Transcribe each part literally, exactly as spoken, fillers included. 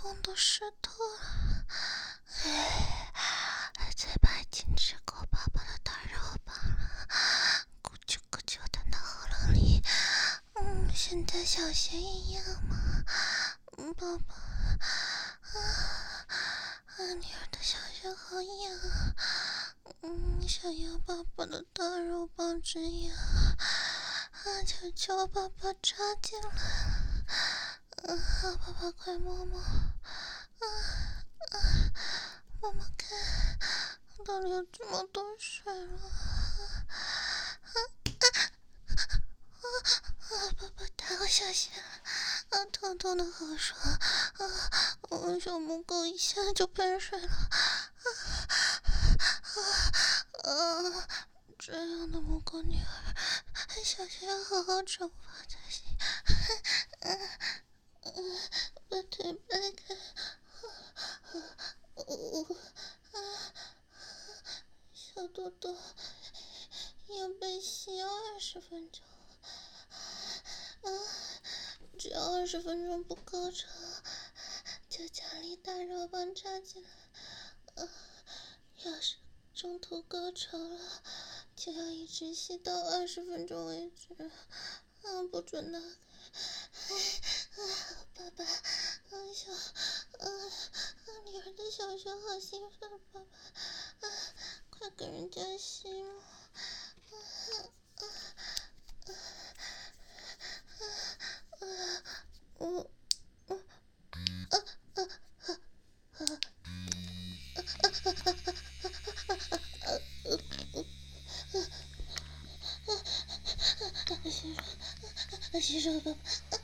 光都湿透了。哎，嘴巴已经吃过爸爸的大肉棒了，咕啾咕啾的到喉咙里。嗯，现在小穴一样吗？嗯，宝宝，啊啊，女儿的小穴好痒啊！嗯，想要爸爸的大肉棒这样，啊，求求爸爸插进来了！啊，爸爸快摸摸！啊啊，妈妈看，都流这么多水了！啊啊啊！爸爸太好小心了！啊，痛痛的好爽！啊，我小母狗一下就喷水了！啊啊啊！这样的母狗女儿，小学要好好惩罚才行。嗯嗯，把腿掰开。哦啊！小肚肚要被吸二十分钟。啊！只要二十分钟不高潮，就奖励大肉棒插进来。啊！要是中途高潮了，就要一直吸到二十分钟为止。啊！不准打开！啊！爸爸，啊小，啊啊女儿的小穴好兴奋，爸爸，啊，快跟人家吸嘛！啊啊啊啊啊！我我啊啊啊啊！洗手，爸爸，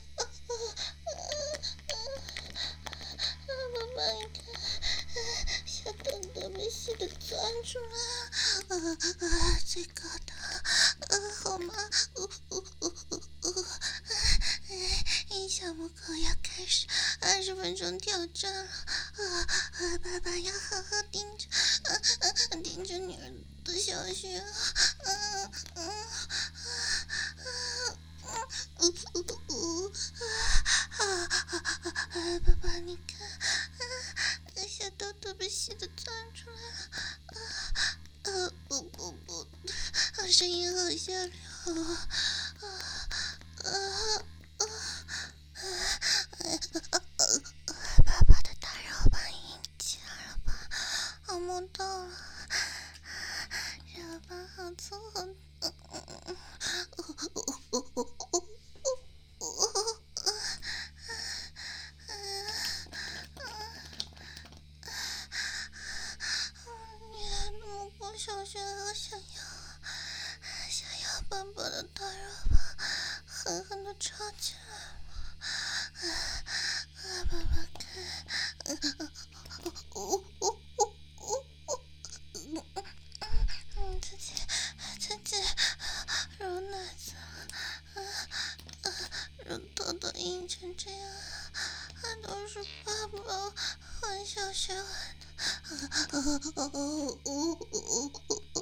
爸爸，你看，小豆豆被吸的钻出来了，啊啊，最高的，啊，好吗？呜呜呜呜呜，哎，小母狗要开始二十分钟挑战了，啊啊，爸爸要好好盯着，啊啊，盯着女儿的小穴，啊啊啊！呜呜呜！啊啊啊！爸爸，你看，啊，小豆豆被吸的钻出来了，啊啊！不不不，声音好下流啊！啊啊啊！爸爸的大肉棒已经起来了吧？我摸到了，肉棒好粗好。嗯嗯嗯，哦哦哦哦哦哦！女儿的母狗小穴好想要，想要爸爸的大肉棒狠狠地插进来了。啊，爸爸看，哦哦哦哦哦，嗯，自己自己揉奶子，啊啊，揉豆豆硬成这样，还都是爸爸换小学玩的。哦哦哦哦哦哦！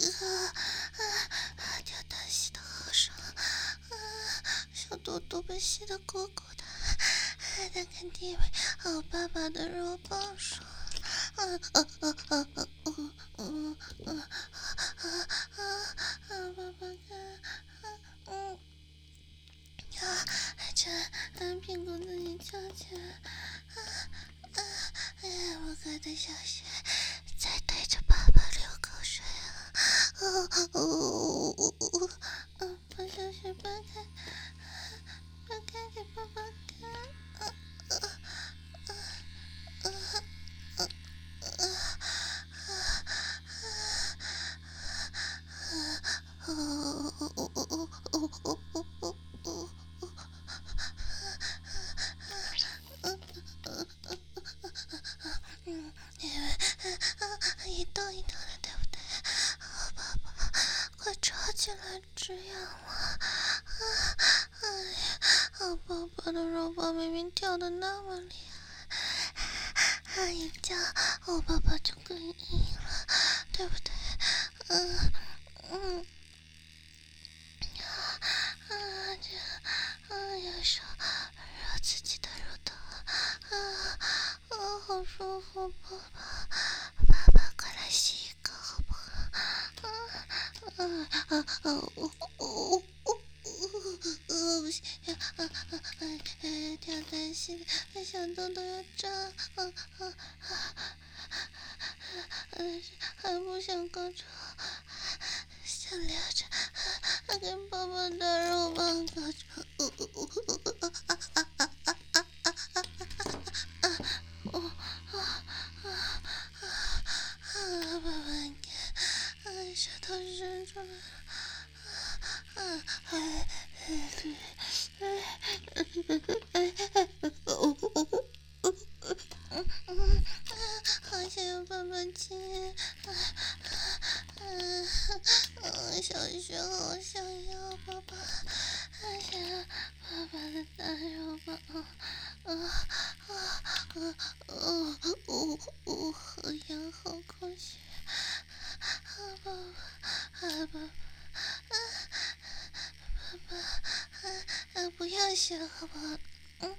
啊！吊蛋吸的好爽，啊！小肚肚被吸得鼓鼓的，他肯定为好爸爸的肉棒爽。啊啊啊啊啊！嗯嗯嗯啊啊啊！爸爸看，嗯啊，这嗯屁股自己翘起来，啊啊！哎呀，我哥的小穴在对着爸爸流口水啊！哦哦哦哦！嗯，把小穴掰开，掰开给爸爸看！啊啊啊啊啊啊啊！哦哦哦哦哦哦哦哦哦！嗯，一动一动的，对不对？好，爸爸，快抓起来这样嘛！啊，哎呀，好宝宝的肉棒明明跳得那么厉害，啊，一叫我爸爸就更硬了，对不对？嗯嗯。啊，这，啊，有手揉自己的乳头，啊宝宝，爸爸快来洗一个好不好？嗯嗯嗯嗯嗯嗯，不行，啊啊哎哎，跳担心，小豆豆要炸，啊啊啊！还不想高潮，想留着，还给爸爸打肉棒高潮。哦哦哦哦啊啊啊啊啊啊啊啊！哦啊啊啊！爸爸，你看，啊，舌头伸出来了，啊啊对，哎哎哦哦哦哦，嗯嗯，好想要爸爸亲，啊啊啊！小雪好想要爸爸，好想要爸爸的大肉棒，啊啊啊啊哦哦哦，好痒好空虚，啊爸爸，啊爸爸，啊爸爸，啊啊不要笑好不好？嗯。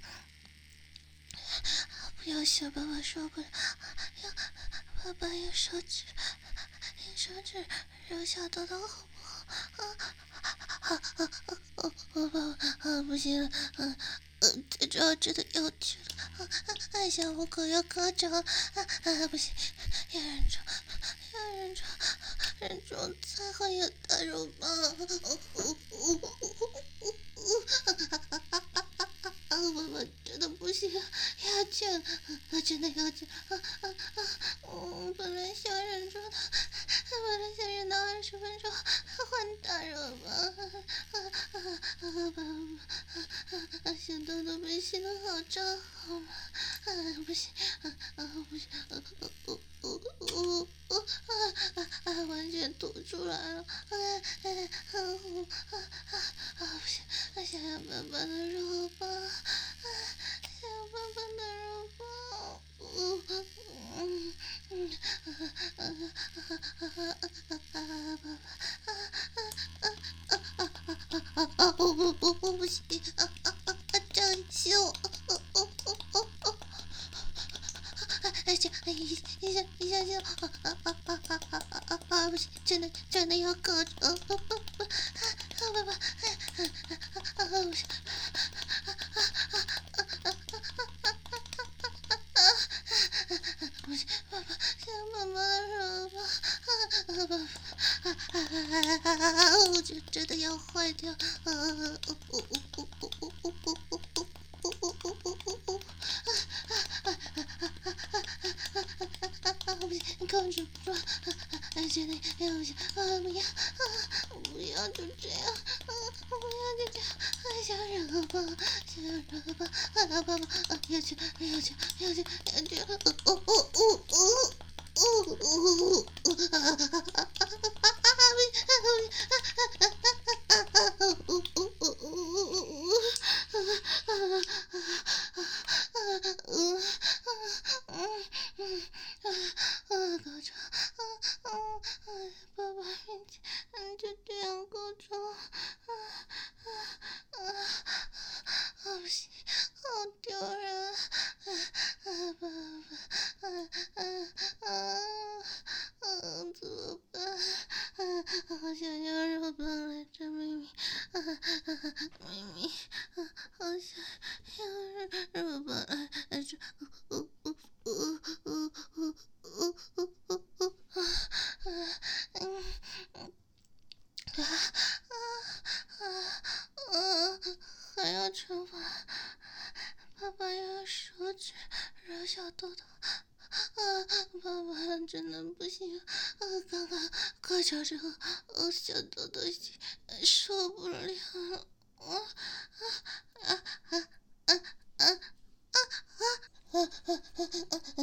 不要笑，爸爸受不了。要爸爸用手指，用手指揉小豆豆好不好？啊啊啊啊啊！爸爸啊，不行了，嗯、啊、嗯，这招真的要去了。啊啊！小虎狗要高潮了，啊啊！不行，要忍住，要忍住，忍住才会有大肉棒。哦哦哦哦哦哦！啊！爸爸真的不行，要去了，啊！真的要去，啊啊啊！我本来想忍住的，本来想忍到二十分钟，换大肉棒，啊啊啊！爸爸，小豆豆被吸得好胀好吗？啊，不行，啊啊不行，啊啊哦哦哦哦啊啊啊！完全吐出来了，啊啊啊啊啊啊！不行，想要爸爸的肉棒，啊，想要爸爸的肉棒，嗯嗯嗯啊啊啊啊啊啊！爸爸，啊啊啊啊啊啊啊！我不不不不行，啊啊啊！张秀，哦哦哦哦哦！哎，这哎一一下一下就啊啊啊啊啊啊啊啊！不行，真的真的要高潮！不不不，啊啊爸爸，哎啊啊啊不行！啊啊啊啊啊啊啊！不行，爸爸，想爸爸的肉棒！啊啊爸爸，啊啊啊啊！我就真的要坏掉！啊啊哦哦哦哦哦哦哦哦哦！呜呜呜呜呜呜！啊啊啊啊啊啊啊啊！不行，控制不住！啊，真的要不行！啊，不要！啊，不要就这样！啊，不要就这样！啊，小肉棒，小肉棒！啊，爸爸，啊，要去，要去，要去，要去！哦哦哦哦哦！呜呜呜呜！啊啊啊啊啊！不行，不行！啊啊啊啊啊！呜呜呜呜呜呜！啊啊啊啊！嗯嗯嗯啊啊！高潮！啊啊啊！爸爸面前，嗯，就这样高潮！啊啊啊啊！不行，好丢人！啊啊爸爸！啊啊啊啊！怎么办？啊，好想要肉棒来着，咪咪！啊啊咪咪！啊，好想要肉棒来着！呜呜呜呜呜呜呜呜呜！啊啊嗯嗯啊啊啊啊！还要惩罚，爸爸要用手指揉小豆豆。啊，爸爸真的不行！啊，刚刚高潮之后，我小豆豆受不了了！啊啊啊啊啊啊啊！啊啊啊啊啊！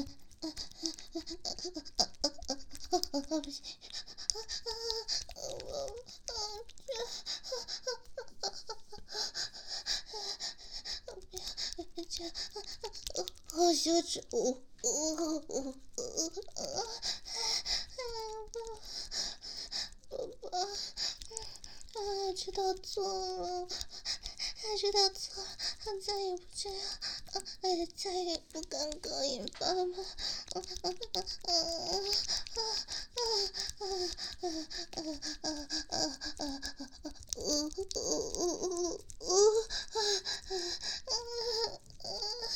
不行！啊啊！我啊这，不要这样！好羞耻！我我我我啊！爸爸，啊，知道错了，知道错了，再也不这样！ 哎，再也不敢勾引爸爸。啊啊啊啊啊啊啊啊啊啊啊！呜呜呜呜呜！啊啊啊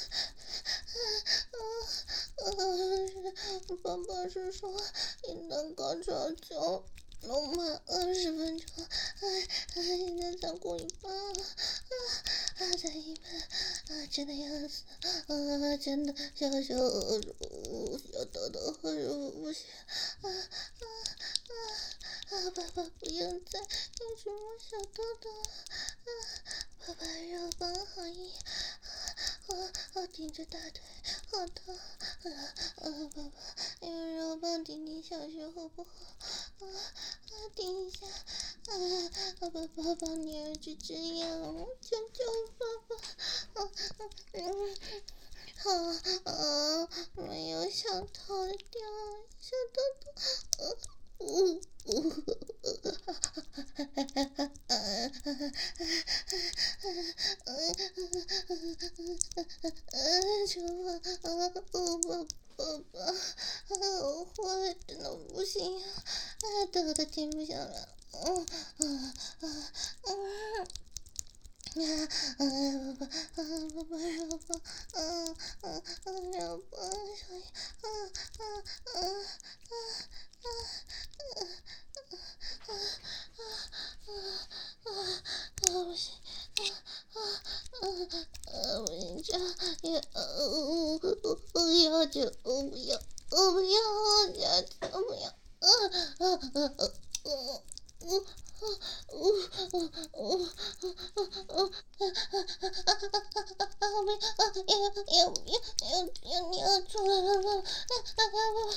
啊啊！爸爸是说，一旦高潮就弄满二十分钟，哎哎，现在才过一半了，啊啊，才一半，啊，真的要死，啊，真的小手乳，小豆豆乳不行，啊啊啊啊！爸爸不要再一直摸小豆豆了，啊，爸爸肉棒好硬，啊啊，顶着大腿好疼，啊啊，爸爸用肉棒顶顶小穴好不好？啊啊，顶一下，啊啊，爸爸帮女儿去止痒，求求爸爸，啊嗯。啊啊！没有想逃掉，小豆豆，呃，呜呜，哈哈哈哈哈哈！啊啊求爸啊！我爸爸爸，我坏真的不行，啊，豆豆停不下来，嗯嗯嗯嗯。啊啊！爸爸啊！爸爸让爸啊啊啊！让爸小心啊啊啊啊啊啊啊啊啊啊！不行啊啊啊啊！不行，这也呃不要就不要，我不要下去，我不要啊啊啊啊！呜呜呜呜呜呜！啊啊啊啊啊！不要！要要要要要要出来了！啊啊啊！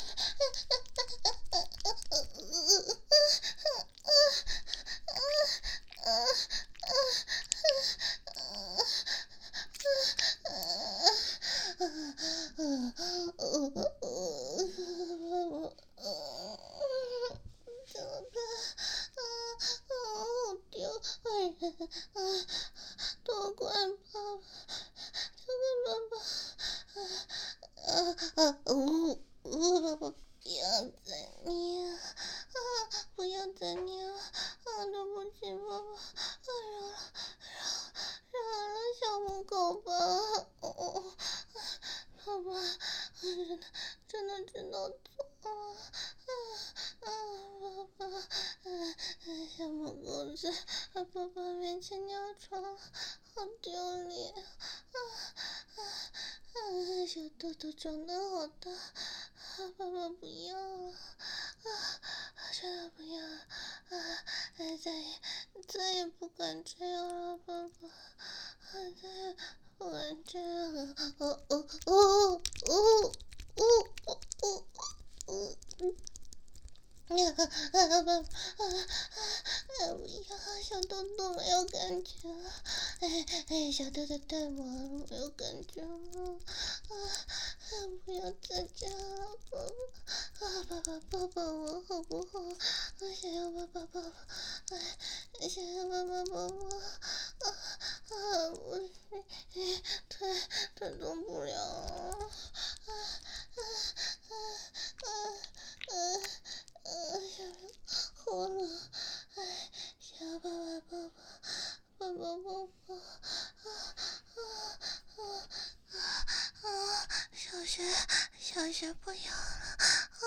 怎么办？啊，好丢人啊！多怪爸爸，多怪爸爸！啊啊呜呜！爸爸不要再捏啊！不要再捏了！啊，对不起，爸爸！啊，饶了饶饶了小母狗吧！哦，爸爸，真的真的知道错了。啊啊，爸爸！啊，小母狗在爸爸面前尿床，好丢脸！啊啊啊！小豆豆长得好大，啊，爸爸不要了！啊，真的不要了！啊，再也再也不敢这样了，爸爸！啊，再也不敢这样了！哦哦哦哦哦哦哦哦！啊啊爸爸！啊啊！不要，小豆豆没有感觉了。哎哎，小豆豆太忙了，没有感觉了。啊啊！不要再这样了，爸爸！啊，爸爸抱抱我好不好？我想要爸爸抱抱，哎，想要爸爸抱抱。啊啊！我腿腿动不了了。啊啊啊啊啊！啊，小好冷，哎，小爸爸抱抱，爸爸抱抱，啊啊啊啊啊！小学小学不要了，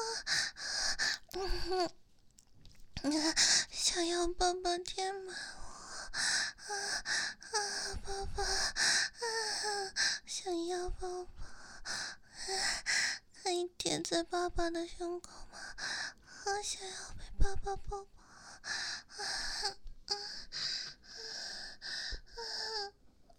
啊啊啊！想要爸爸填满我，啊啊，爸爸，啊，想要抱抱，啊，可以贴在爸爸的胸口吗？好想要被爸爸抱抱！啊啊啊！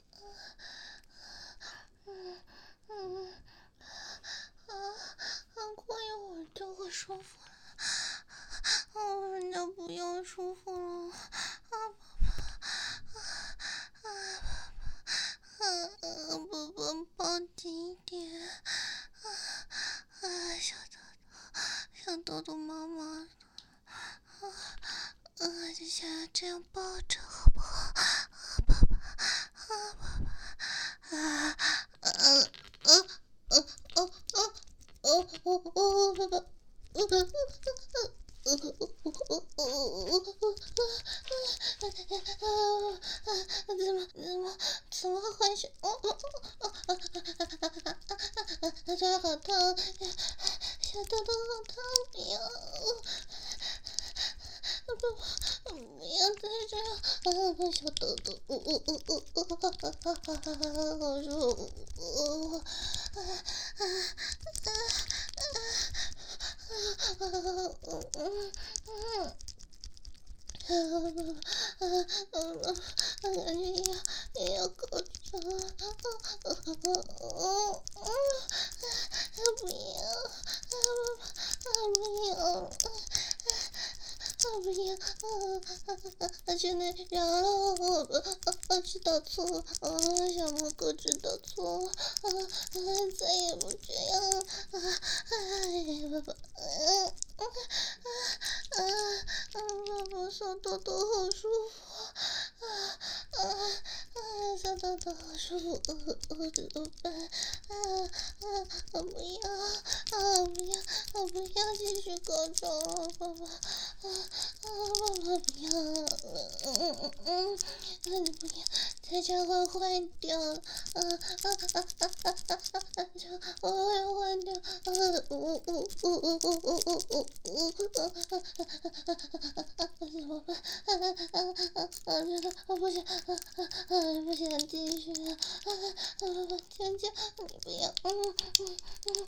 嗯嗯啊啊！过一会儿就会舒服了。哦，人家不要舒服了。啊，爸爸！啊啊啊！宝宝抱紧一点。啊啊！小豆豆，小豆豆妈妈。啊啊！就想要这样抱着，好不好？啊，爸爸，啊，爸爸，啊怎么回事？哦哦哦哦哦！这好痛，小豆豆好痛，不要！不不，不要再这样！啊，小豆豆，呜呜呜呜呜，哈哈哈哈哈哈，好舒服！啊啊啊啊啊啊啊！啊啊啊啊！感觉要要高潮！啊啊啊啊！不要！啊不要！啊不要！啊真的饶了我吧！啊知道错了，啊小蘑菇知道错了，啊再也不这样了！啊哎爸爸！啊啊啊啊！爸爸小豆豆好舒服！啊啊啊！小豆豆好舒服！呃呃怎么办？啊啊啊！不要！啊不要！啊不要继续高潮了，爸爸！啊啊！爸爸不要！嗯嗯嗯嗯，你不要，再这样会坏掉！啊啊啊啊啊啊！这样我会坏掉！啊呜呜呜呜呜呜呜呜呜！怎么办？啊啊啊啊！真的，我不想，啊啊啊！不想继续了！啊啊！娟娟，你不要！嗯嗯嗯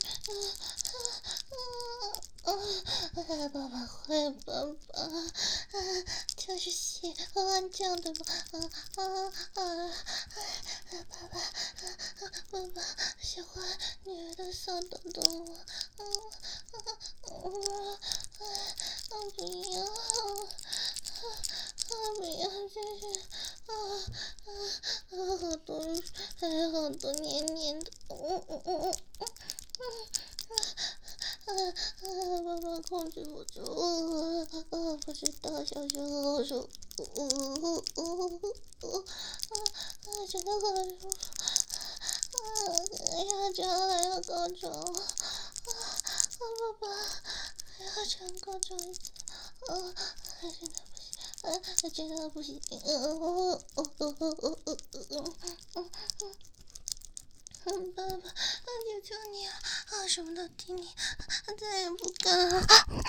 啊啊啊！啊！爸爸坏，爸爸啊！就是喜欢这样的吧？啊啊啊！爸爸，爸爸喜欢女儿的小豆豆吗？啊啊啊！啊不要！啊不要！这是啊啊啊！好多，还有好多黏黏的，嗯嗯嗯嗯嗯啊啊！爸爸控制不住，啊啊！不知道小时候说，呜呜呜呜啊啊！真的很舒服，啊！要这样还要高潮，啊啊！爸爸还要这样高潮一次，啊！真的不行，啊！真的不行，嗯嗯嗯嗯嗯嗯嗯嗯嗯，爸爸，求求你了，啊，什么都听你，再也不敢了。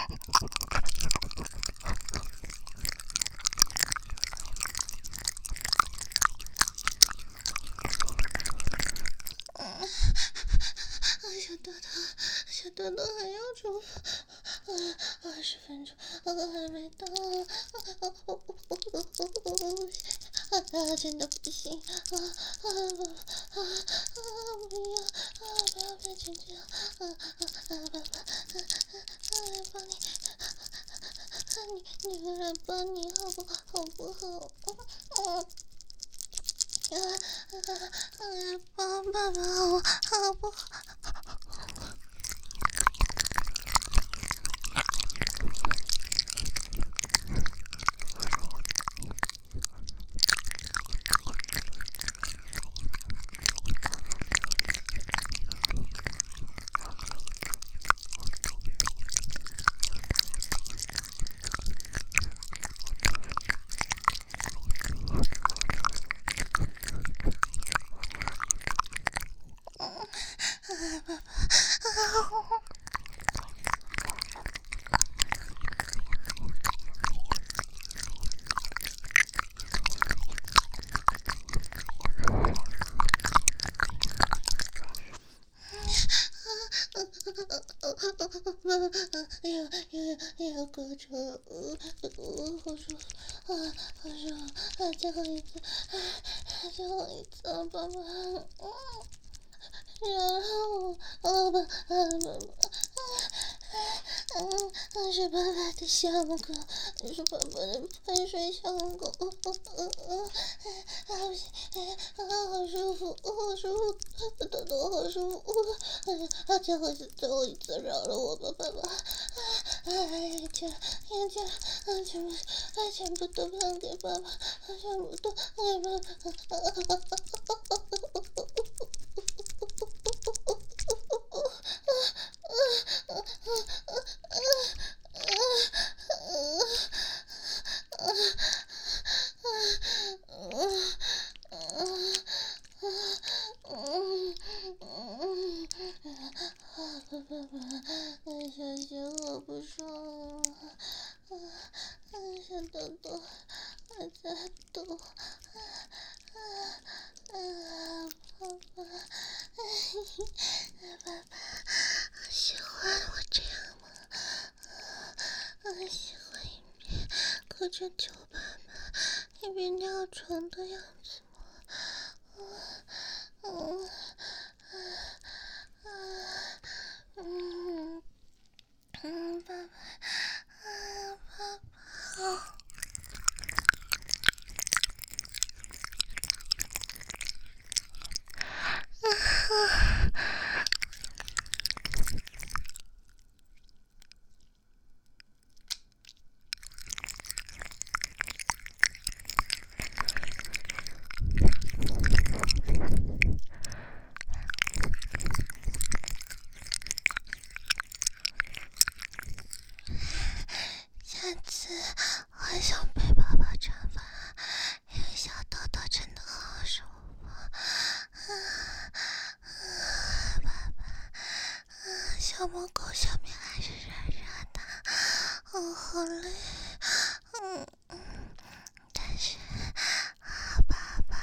小豆豆，小豆豆还要出，啊，二十分钟，啊，还没到，啊，我我我我我我，啊，真的不行，啊啊啊啊！不要，啊不要变成这样，啊啊啊！爸爸，啊啊来帮你，啊你你来帮你好不好不好？嗯嗯。啊啊啊！来帮爸爸好好不好？哎呀呀呀！高潮，呃呃，好舒服，啊，好舒服，啊，最后一次，啊，最后一次了，爸爸，嗯，然后，爸爸，啊，爸爸，嗯，嗯，是爸爸的小狗，是爸爸的喷水小狗，嗯嗯嗯，啊不行，啊好舒服，好舒服，豆豆好舒服，啊最后一次，最后一次饶了我吧，爸爸，哎，这眼睛，啊全部，啊全部都放给爸爸，啊全部都给爸爸，啊啊啊啊啊！ 爸，小心我不爽了，小豆豆还在抖，爸爸，爸爸，喜欢我这样吗？喜欢一边哭着求爸爸，一边尿床的样子吗？嗯嗯嗯，爸爸，啊，爸爸。下次我想被爸爸惩罚，因为小豆豆真的好舒服。爸爸，小母狗下面还是热热的，我好累。嗯嗯，但是爸爸，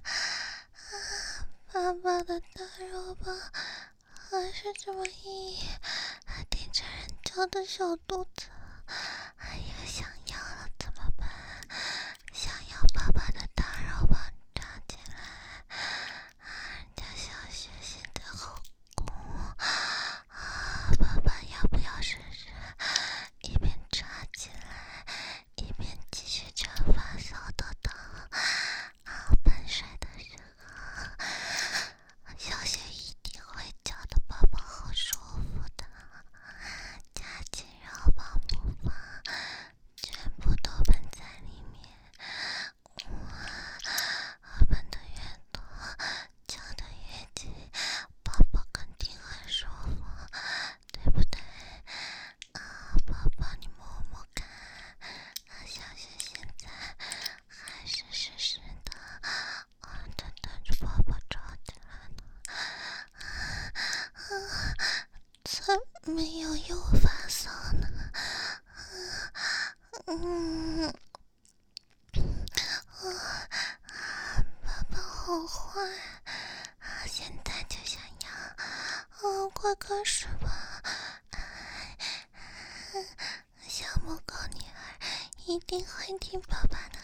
爸爸的大肉棒还是这么硬，顶着人家的小肚子。哎呀，想要了怎么办？想要爸爸的大肉棒抓进来，人家小雪现在后宫，爸爸要不要试试？一边抓进来，一边继续惩罚小豆豆。半睡的时候，小雪一定会叫的宝宝好舒服的。夹紧肉棒不放，全部都喷在里面。哇，喷的越多，叫的越急，宝宝肯定很舒服，对不对？啊，宝宝你摸摸看，小雪现在还是湿湿的，啊，等等着宝宝抓进来呢。啊，才没有又发烧呢。嗯，啊，爸爸好坏啊！现在就想要，啊，快开始吧！小母狗女儿一定会听爸爸的